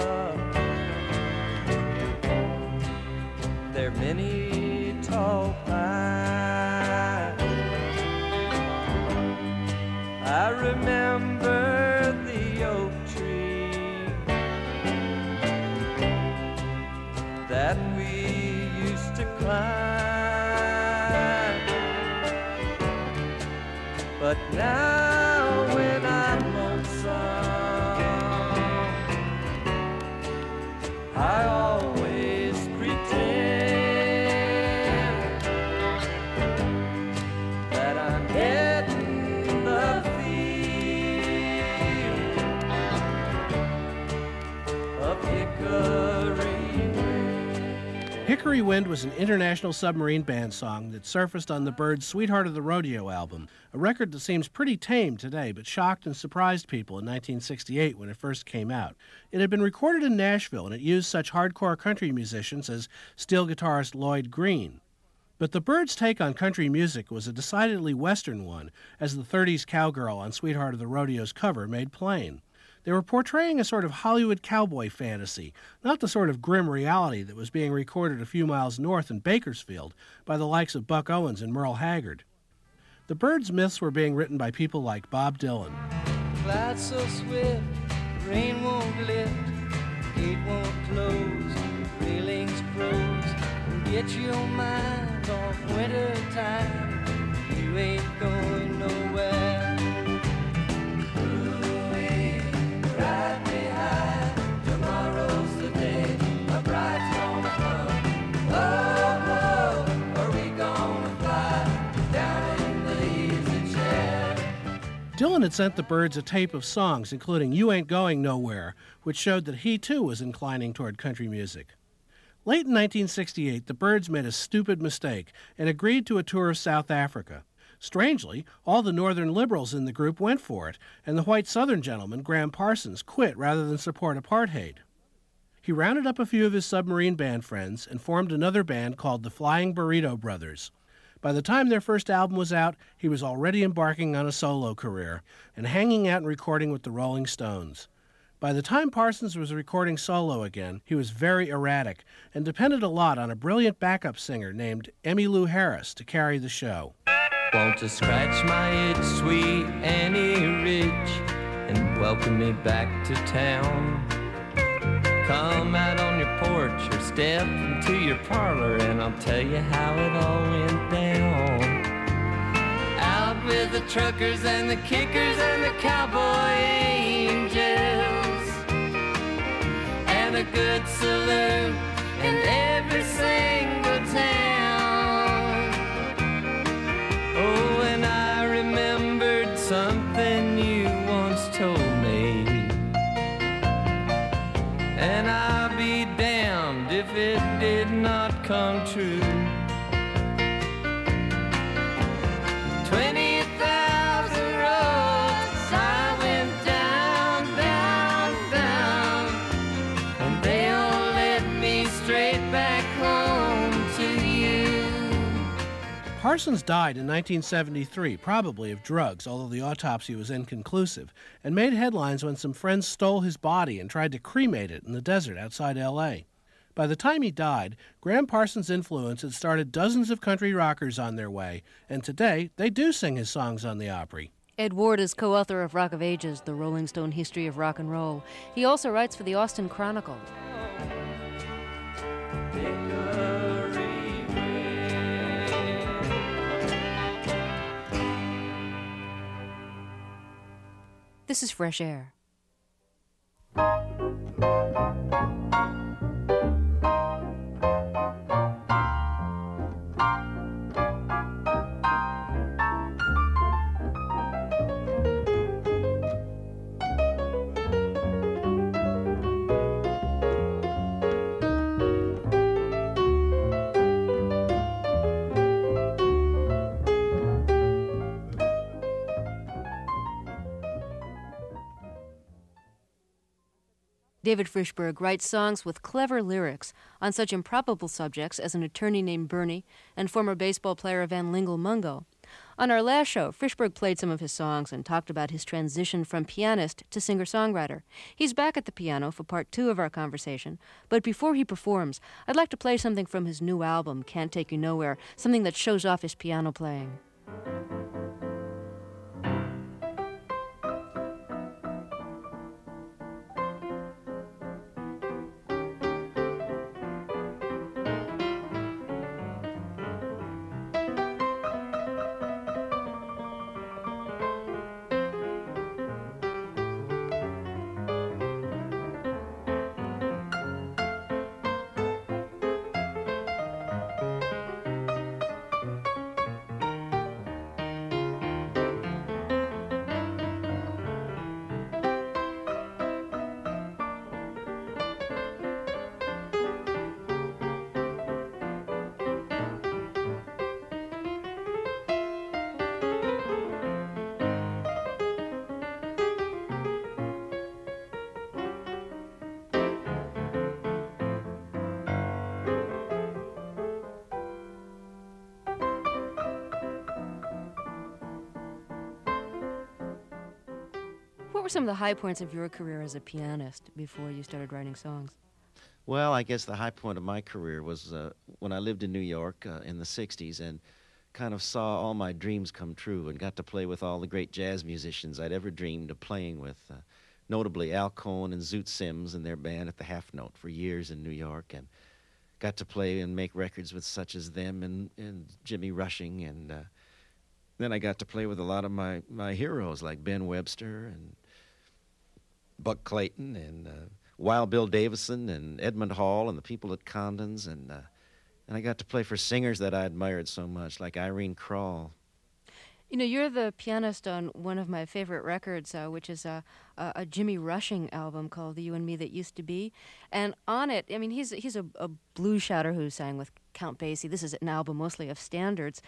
there are many tall pines. I remember the oak tree that we used to climb. But now when I'm lonesome, I always pretend that I'm getting the feel of Hickory Wind. Hickory Wind was an International Submarine Band song that surfaced on the Byrds' Sweetheart of the Rodeo album, a record that seems pretty tame today but shocked and surprised people in nineteen sixty-eight when it first came out. It had been recorded in Nashville, and it used such hardcore country musicians as steel guitarist Lloyd Green. But the Byrds' take on country music was a decidedly Western one, as the thirties cowgirl on Sweetheart of the Rodeo's cover made plain. They were portraying a sort of Hollywood cowboy fantasy, not the sort of grim reality that was being recorded a few miles north in Bakersfield by the likes of Buck Owens and Merle Haggard. The Byrds' myths were being written by people like Bob Dylan. Clouds so swift, rain won't lift, gate won't close, railings close. Get your mind off winter time, you ain't going nowhere. Ride me high, tomorrow's the day, my bride's gonna come. Oh, oh, are we gonna fly down in the easy chair? Dylan had sent the Byrds a tape of songs, including You Ain't Going Nowhere, which showed that he too was inclining toward country music. Late in nineteen sixty-eight, the Byrds made a stupid mistake and agreed to a tour of South Africa. Strangely, all the Northern liberals in the group went for it, and the white Southern gentleman, Graham Parsons, quit rather than support apartheid. He rounded up a few of his submarine band friends and formed another band called the Flying Burrito Brothers. By the time their first album was out, he was already embarking on a solo career and hanging out and recording with the Rolling Stones. By the time Parsons was recording solo again, he was very erratic and depended a lot on a brilliant backup singer named Emmylou Harris to carry the show. Want to scratch my itch, sweet Annie Rich, and welcome me back to town. Come out on your porch or step into your parlor and I'll tell you how it all went down. Out with the truckers and the kickers and the cowboy angels, and a good saloon in every single town. Oh, and I remembered something you once told me, and I'll be damned if it did not come true. Twenty thousand roads I went down, down, down, and they all led me straight back home to you. Parsons died in nineteen seventy-three, probably of drugs, although the autopsy was inconclusive, and made headlines when some friends stole his body and tried to cremate it in the desert outside L A. By the time he died, Graham Parsons' influence had started dozens of country rockers on their way, and today they do sing his songs on the Opry. Ed Ward is co-author of Rock of Ages, The Rolling Stone History of Rock and Roll. He also writes for the Austin Chronicle. This is Fresh Air. David Frishberg writes songs with clever lyrics on such improbable subjects as an attorney named Bernie and former baseball player Van Lingle Mungo. On our last show, Frishberg played some of his songs and talked about his transition from pianist to singer-songwriter. He's back at the piano for part two of our conversation, but before he performs, I'd like to play something from his new album, Can't Take You Nowhere, something that shows off his piano playing. What were some of the high points of your career as a pianist before you started writing songs? Well, I guess the high point of my career was uh, when I lived in New York uh, in the sixties and kind of saw all my dreams come true and got to play with all the great jazz musicians I'd ever dreamed of playing with, uh, notably Al Cohn and Zoot Sims and their band at the Half Note for years in New York, and got to play and make records with such as them and, and Jimmy Rushing, and uh, then I got to play with a lot of my, my heroes like Ben Webster and Buck Clayton and uh, Wild Bill Davison and Edmund Hall and the people at Condon's, and uh, and I got to play for singers that I admired so much, like Irene Krall. You know, you're the pianist on one of my favorite records, uh, which is a, a, a Jimmy Rushing album called The You and Me That Used to Be. And on it, I mean, he's he's a, a blues shouter who sang with Count Basie. This is an album mostly of standards.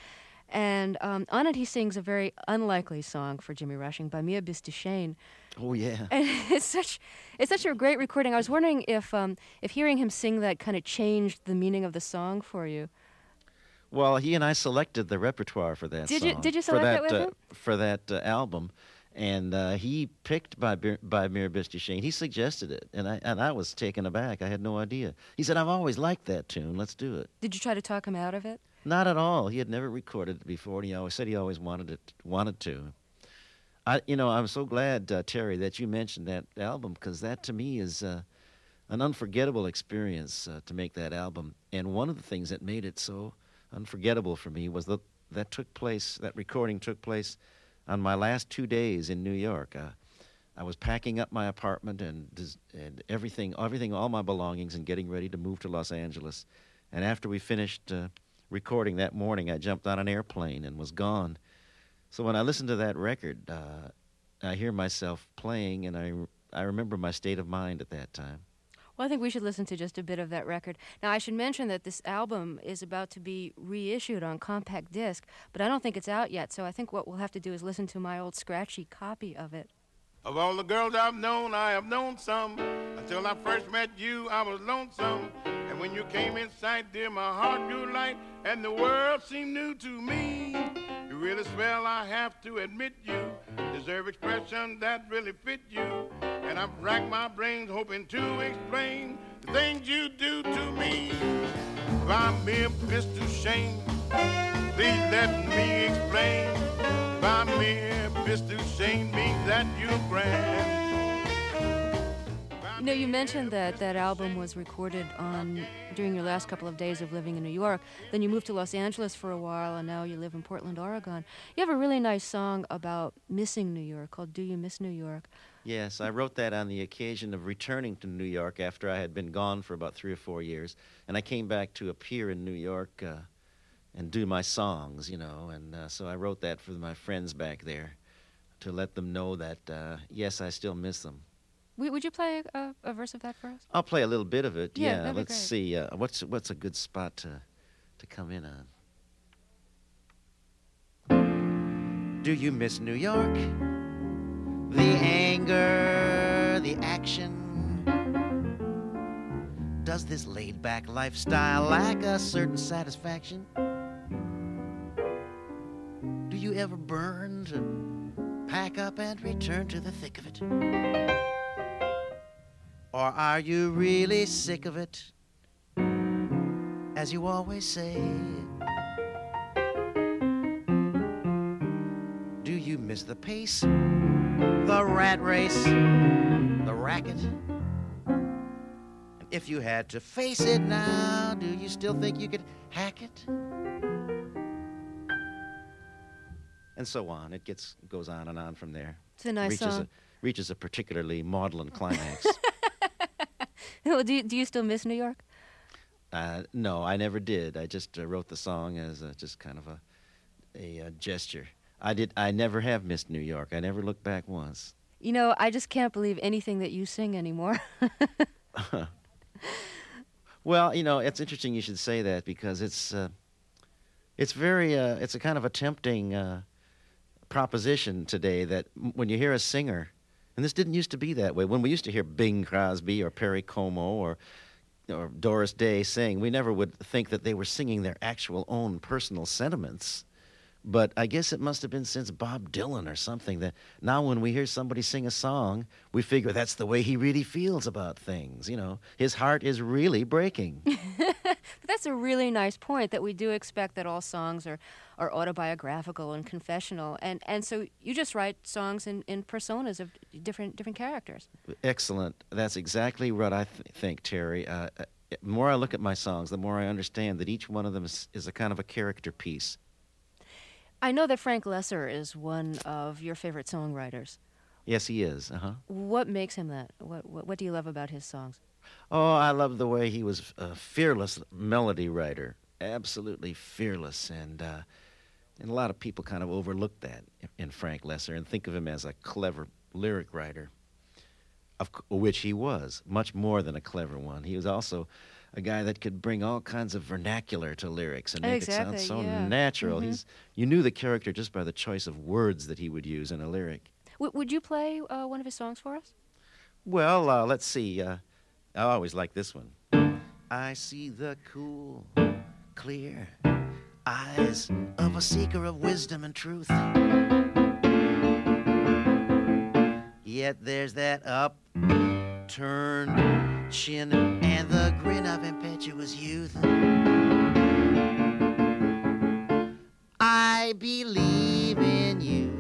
And um, on it, he sings a very unlikely song for Jimmy Rushing, Bei mir bist du schön. Oh, yeah. And it's such, it's such a great recording. I was wondering if, um, if hearing him sing that kind of changed the meaning of the song for you. Well, he and I selected the repertoire for that did song. You, did you select for that, that with uh, him? For that uh, album. And uh, he picked by by Mir bist du schön. He suggested it, and I and I was taken aback. I had no idea. He said, "I've always liked that tune. Let's do it." Did you try to talk him out of it? Not at all. He had never recorded it before, and he always said he always wanted it, wanted to. I, you know, I'm so glad, uh, Terry, that you mentioned that album, because that to me is uh, an unforgettable experience uh, to make that album. And one of the things that made it so unforgettable for me was that that took place. That recording took place on my last two days in New York. Uh, I was packing up my apartment and and everything, everything, all my belongings, and getting ready to move to Los Angeles. And after we finished uh, recording that morning, I jumped on an airplane and was gone. So when I listen to that record, uh, I hear myself playing, and I I remember my state of mind at that time. Well, I think we should listen to just a bit of that record. Now, I should mention that this album is about to be reissued on compact disc, but I don't think it's out yet, so I think what we'll have to do is listen to my old scratchy copy of it. Of all the girls I've known, I have known some. Until I first met you, I was lonesome. And when you came in sight, dear, my heart grew light, and the world seemed new to me. You really swell, I have to admit you deserve expression that really fit you. And I've racked my brains hoping to explain the things you do to me. Bei mir bist du schön, please let me explain. Bei mir bist du schön means that you're grand. You know, you mentioned that that album was recorded on during your last couple of days of living in New York. Then you moved to Los Angeles for a while, and now you live in Portland, Oregon. You have a really nice song about missing New York called Do You Miss New York? Yes, I wrote that on the occasion of returning to New York after I had been gone for about three or four years. And I came back to appear in New York uh, and do my songs, you know. And uh, so I wrote that for my friends back there to let them know that, uh, yes, I still miss them. Would you play a, a verse of that for us? I'll play a little bit of it. Yeah, yeah that'd be let's great. see. Uh, what's what's a good spot to to come in on? Do you miss New York? The anger, the action. Does this laid-back lifestyle lack a certain satisfaction? Do you ever burn to pack up and return to the thick of it? Or are you really sick of it, as you always say? Do you miss the pace, the rat race, the racket? And if you had to face it now, do you still think you could hack it? And so on. It gets goes on and on from there. It's a nice reaches song. A, reaches a particularly maudlin climax. do, you, do you still miss New York? Uh, no, I never did. I just uh, wrote the song as a, just kind of a, a a gesture. I did. I never have missed New York. I never looked back once. You know, I just can't believe anything that you sing anymore. Well, you know, it's interesting you should say that, because it's uh, it's very uh, it's a kind of a tempting uh, proposition today that m- when you hear a singer, and this didn't used to be that way. When we used to hear Bing Crosby or Perry Como or or Doris Day sing, we never would think that they were singing their actual own personal sentiments. But I guess it must have been since Bob Dylan or something that now when we hear somebody sing a song, we figure that's the way he really feels about things. You know, his heart is really breaking. But that's a really nice point, that we do expect that all songs are, are autobiographical and confessional. And, and so you just write songs in, in personas of different different characters. Excellent. That's exactly what I th- think, Terry. Uh, the more I look at my songs, the more I understand that each one of them is, is a kind of a character piece. I know that Frank Lesser is one of your favorite songwriters. Yes, he is. Uh-huh. What makes him that? What, what what do you love about his songs? Oh, I love the way he was a fearless melody writer, absolutely fearless, and uh, and a lot of people kind of overlook that in Frank Lesser and think of him as a clever lyric writer, of c- which he was, much more than a clever one. He was also a guy that could bring all kinds of vernacular to lyrics and make exactly, it sound so yeah. natural. Mm-hmm. He's you knew the character just by the choice of words that he would use in a lyric. W- would you play uh, one of his songs for us? Well, uh, let's see. Uh, I always like this one. I see the cool, clear eyes of a seeker of wisdom and truth. Yet there's that upturned chin and the grin of impetuous youth. I believe in you.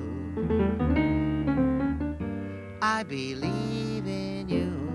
I believe in you.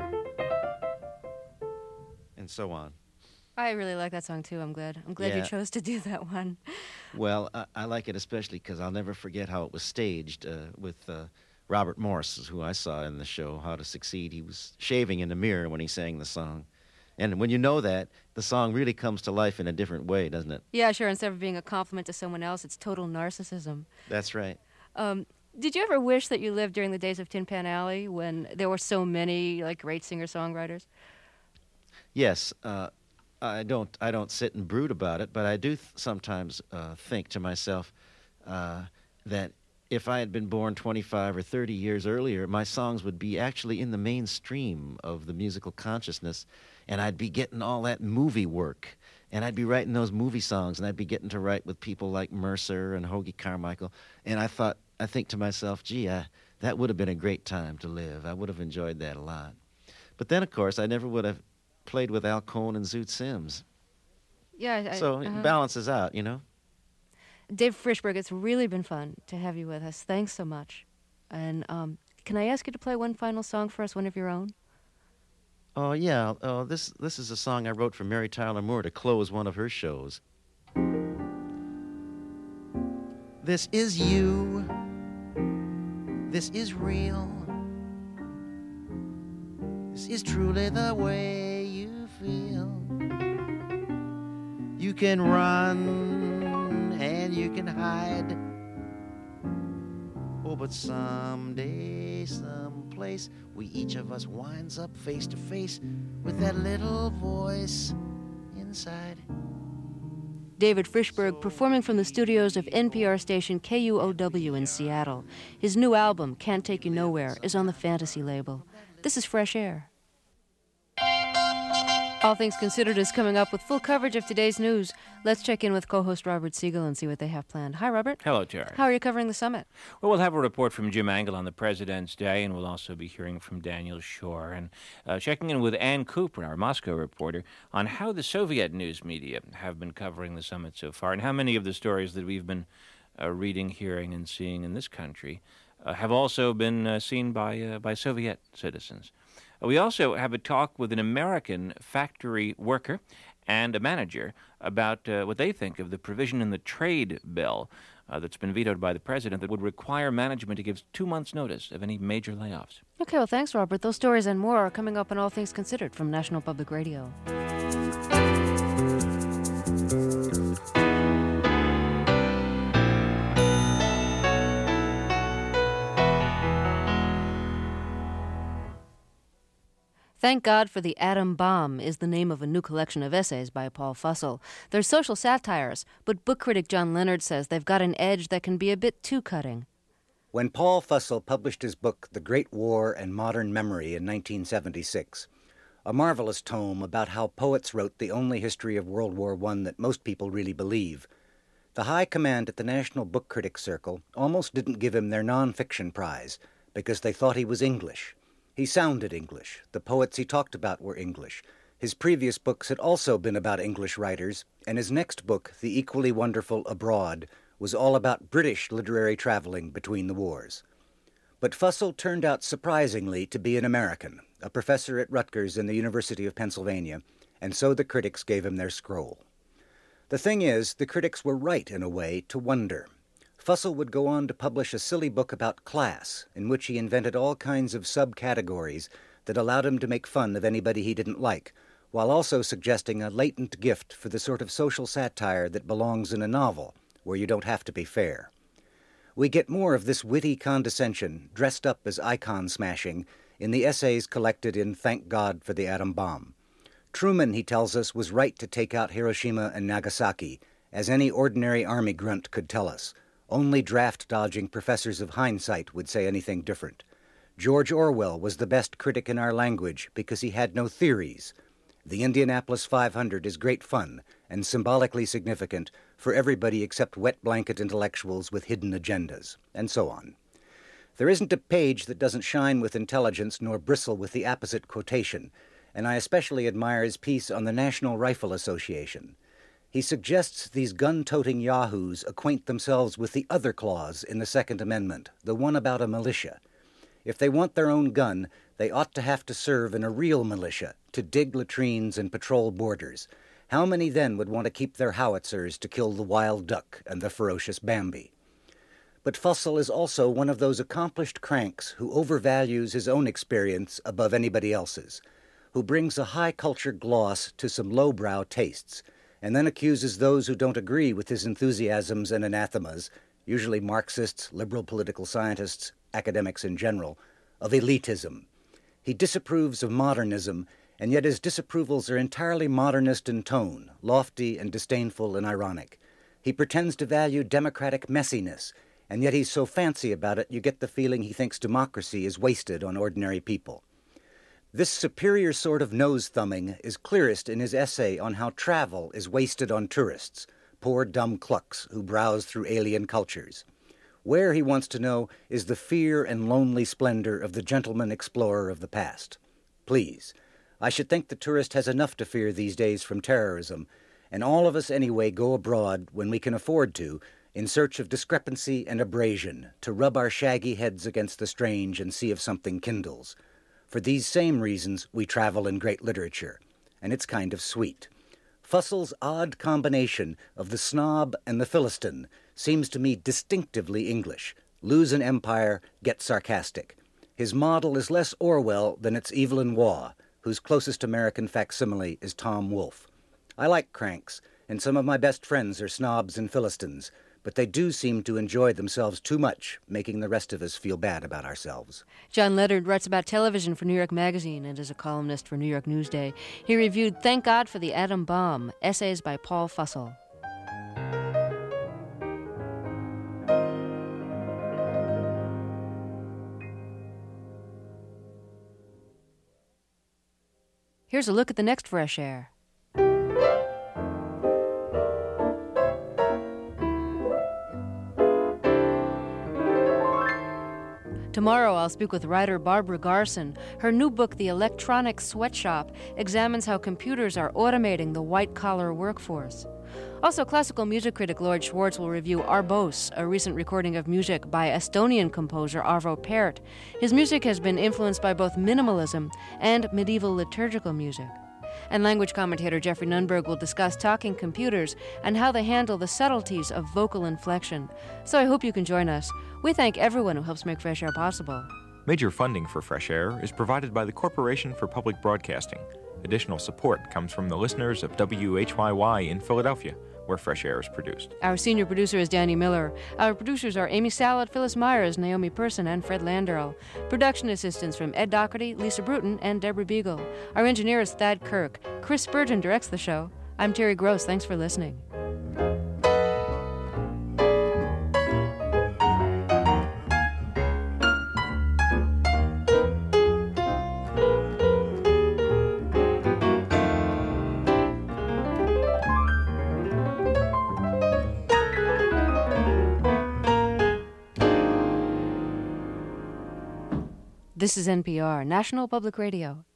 And so on. I really like that song too. I'm glad. I'm glad Yeah. you chose to do that one. Well, I, I like it especially because I'll never forget how it was staged uh, with uh, Robert Morse, who I saw in the show How to Succeed. He was shaving in the mirror when he sang the song. And when you know that, the song really comes to life in a different way, doesn't it? Yeah, sure. Instead of being a compliment to someone else, it's total narcissism. That's right. Um, did you ever wish that you lived during the days of Tin Pan Alley when there were so many like great singer-songwriters? Yes, uh, I don't. I don't sit and brood about it, but I do th- sometimes uh, think to myself uh, that if I had been born twenty-five or thirty years earlier, my songs would be actually in the mainstream of the musical consciousness, and I'd be getting all that movie work, and I'd be writing those movie songs, and I'd be getting to write with people like Mercer and Hoagy Carmichael. And I thought, I think to myself, gee, I, that would have been a great time to live. I would have enjoyed that a lot. But then, of course, I never would have played with Al Cohn and Zoot Sims. Yeah. I, so uh-huh. it balances out, you know? Dave Frischberg, it's really been fun to have you with us. Thanks so much. And um, can I ask you to play one final song for us, one of your own? Oh, yeah. Oh, this this is a song I wrote for Mary Tyler Moore to close one of her shows. This is you. This is real. This is truly the way you feel. You can run and you can hide. Oh, but someday, someplace, we each of us winds up face to face with that little voice inside. David Frischberg performing from the studios of N P R station K U O W in Seattle. His new album, Can't Take You Nowhere, is on the Fantasy label. This is Fresh Air. All Things Considered is coming up with full coverage of today's news. Let's check in with co-host Robert Siegel and see what they have planned. Hi, Robert. Hello, Terry. How are you covering the summit? Well, we'll have a report from Jim Angle on the President's Day, and we'll also be hearing from Daniel Shore and uh, checking in with Ann Cooper, our Moscow reporter, on how the Soviet news media have been covering the summit so far, and how many of the stories that we've been uh, reading, hearing, and seeing in this country uh, have also been uh, seen by uh, by Soviet citizens. We also have a talk with an American factory worker and a manager about uh, what they think of the provision in the trade bill uh, that's been vetoed by the president that would require management to give two months' notice of any major layoffs. Okay, well, thanks, Robert. Those stories and more are coming up on All Things Considered from National Public Radio. Thank God for the Atom Bomb is the name of a new collection of essays by Paul Fussell. They're social satires, but book critic John Leonard says they've got an edge that can be a bit too cutting. When Paul Fussell published his book, The Great War and Modern Memory, in nineteen seventy-six, a marvelous tome about how poets wrote the only history of World War One that most people really believe, the high command at the National Book Critics Circle almost didn't give him their nonfiction prize because they thought he was English. He sounded English. The poets he talked about were English. His previous books had also been about English writers, and his next book, the equally wonderful Abroad, was all about British literary traveling between the wars. But Fussell turned out surprisingly to be an American, a professor at Rutgers in the University of Pennsylvania, and so the critics gave him their scroll. The thing is, the critics were right in a way to wonder. Fussell would go on to publish a silly book about class, in which he invented all kinds of subcategories that allowed him to make fun of anybody he didn't like, while also suggesting a latent gift for the sort of social satire that belongs in a novel, where you don't have to be fair. We get more of this witty condescension, dressed up as icon smashing, in the essays collected in Thank God for the Atom Bomb. Truman, he tells us, was right to take out Hiroshima and Nagasaki, as any ordinary army grunt could tell us. Only draft-dodging professors of hindsight would say anything different. George Orwell was the best critic in our language because he had no theories. The Indianapolis five hundred is great fun and symbolically significant for everybody except wet-blanket intellectuals with hidden agendas, and so on. There isn't a page that doesn't shine with intelligence nor bristle with the apposite quotation, and I especially admire his piece on the National Rifle Association. He suggests these gun-toting yahoos acquaint themselves with the other clause in the Second Amendment, the one about a militia. If they want their own gun, they ought to have to serve in a real militia, to dig latrines and patrol borders. How many then would want to keep their howitzers to kill the wild duck and the ferocious Bambi? But Fussell is also one of those accomplished cranks who overvalues his own experience above anybody else's, who brings a high-culture gloss to some lowbrow tastes, and then accuses those who don't agree with his enthusiasms and anathemas, usually Marxists, liberal political scientists, academics in general, of elitism. He disapproves of modernism, and yet his disapprovals are entirely modernist in tone, lofty and disdainful and ironic. He pretends to value democratic messiness, and yet he's so fancy about it you get the feeling he thinks democracy is wasted on ordinary people. This superior sort of nose-thumbing is clearest in his essay on how travel is wasted on tourists, poor dumb clucks who browse through alien cultures. Where, he wants to know, is the fear and lonely splendor of the gentleman explorer of the past? Please, I should think the tourist has enough to fear these days from terrorism, and all of us anyway go abroad, when we can afford to, in search of discrepancy and abrasion, to rub our shaggy heads against the strange and see if something kindles. For these same reasons we travel in great literature, and it's kind of sweet. Fussell's odd combination of the snob and the Philistine seems to me distinctively English. Lose an empire, get sarcastic. His model is less Orwell than it's Evelyn Waugh, whose closest American facsimile is Tom Wolfe. I like cranks, and some of my best friends are snobs and Philistines, but they do seem to enjoy themselves too much, making the rest of us feel bad about ourselves. John Leonard writes about television for New York Magazine and is a columnist for New York Newsday. He reviewed Thank God for the Atom Bomb, essays by Paul Fussell. Here's a look at the next Fresh Air. Tomorrow I'll speak with writer Barbara Garson. Her new book, The Electronic Sweatshop, examines how computers are automating the white-collar workforce. Also, classical music critic Lloyd Schwartz will review Arbos, a recent recording of music by Estonian composer Arvo Pärt. His music has been influenced by both minimalism and medieval liturgical music. And language commentator Jeffrey Nunberg will discuss talking computers and how they handle the subtleties of vocal inflection. So I hope you can join us. We thank everyone who helps make Fresh Air possible. Major funding for Fresh Air is provided by the Corporation for Public Broadcasting. Additional support comes from the listeners of W H Y Y in Philadelphia, where Fresh Air is produced. Our senior producer is Danny Miller. Our producers are Amy Salad, Phyllis Myers, Naomi Person, and Fred Landerl. Production assistants from Ed Doherty, Lisa Bruton, and Deborah Beagle. Our engineer is Thad Kirk. Chris Spurgeon directs the show. I'm Terry Gross. Thanks for listening. This is N P R, National Public Radio.